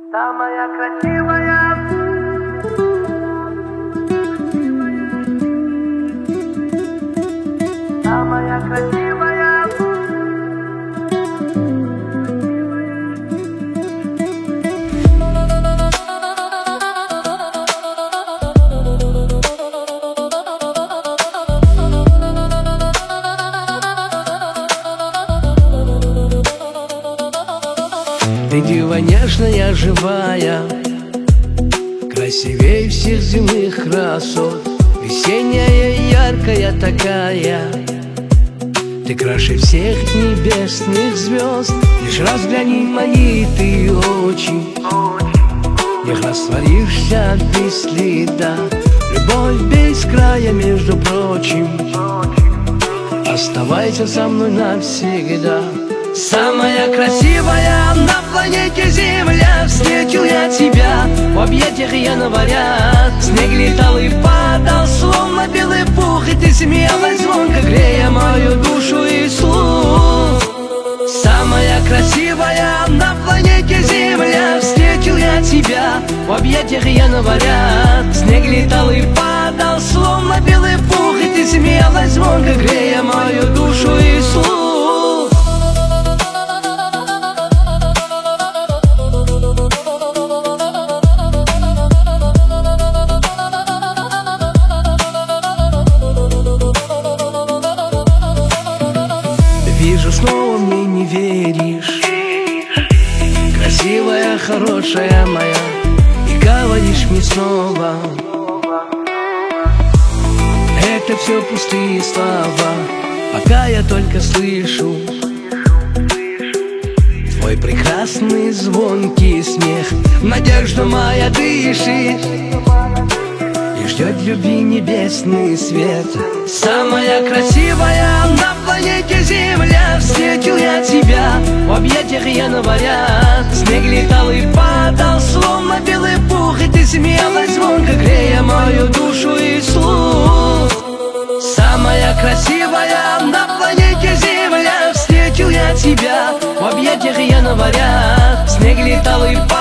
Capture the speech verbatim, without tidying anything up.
Самая красивая, самая красивая. Ты дива нежная, живая, красивей всех земных красот, весенняя, яркая такая. Ты краше всех небесных звезд. Лишь разгляни мои ты очи, не растворишься без следа. Любовь без края, между прочим, оставайся со мной навсегда. Самая красивая на планете Земля, встретил я тебя, в объятиях я на варяг. Снег летал и падал, словно белый пух, и ты смеялась звонко, грея мою душу и слух. Самая красивая на планете Земля, встретил я тебя, в объятиях я на варяг. Снег летал и падал, словно белый пух, и ты смеялась звонко, грея мою душу и слух. Вижу, снова мне не веришь, красивая, хорошая моя, и говоришь мне снова: это все пустые слова, пока я только слышу твой прекрасный звонкий смех. Надежда моя дышит и ждет любви небесный свет. Самая красивая на планете Земля, встретил я тебя, в объятиях я на варяг. Снег летал и падал, словно белый пух, и ты смеялась звонко, грея мою душу и слух. Самая красивая на планете Земля, встретил я тебя, в объятиях я на варяг. Снег летал и падал,